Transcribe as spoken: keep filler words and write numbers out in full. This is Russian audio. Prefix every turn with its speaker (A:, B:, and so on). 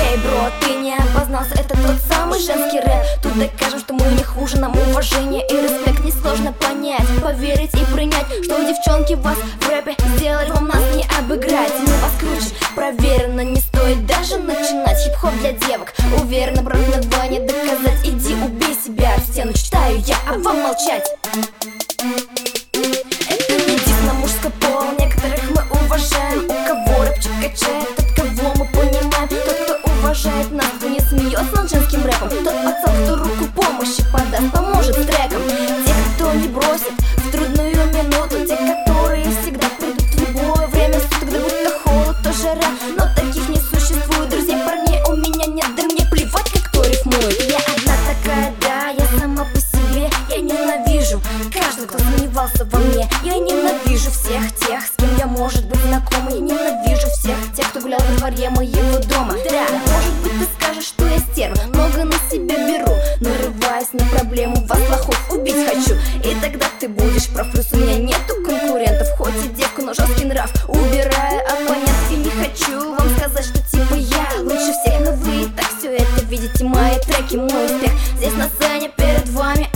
A: Эй, бро, ты не обознался, это тот самый женский рэп. Тут докажем, что мы не хуже, нам уважение и респект несложно понять, поверить и принять, что девчонки вас в рэпе сделали, вам нас не обыграть. Мы вас круче, проверено, не стоит даже начинать. Хип-хоп для девок, уверенно, брат, надо не доказать. Иди убей себя в стену, читаю я, а вам молчать. Это не диск на мужской пол, некоторых мы уважаем. У кого рэпчик качает, от кого мы понимаем. Тот, кто уважает нас, кто не смеется над женским рэпом, тот пацан, кто руку помощи подаст, поможет с треком. Те, кто не бросит в трудную минуту, те, которые всегда придут в любое время суток. Да будь то холод, то жара, но таких не существует. Друзей, парней у меня нет, да мне плевать, как кто рифмует. Я одна такая, да, я сама по себе. Я ненавижу каждого, кто сомневался во мне. Я ненавижу всех тех, с кем я, может быть, знакома. Я ненавижу всех тех, кто гулял во дворе моего дома. Да, может быть, ты скажешь, что я стерва, много на себя беру, нарываясь на проблему, вас лохов убить хочу. И тогда ты будешь прав, плюс у меня нету конкурентов. Хоть и девка, но жесткий нрав, убирая оппонентов. И не хочу вам сказать, что типа я лучше всех, но вы и так все это видите. Мои треки, мой успех здесь на сцене перед вами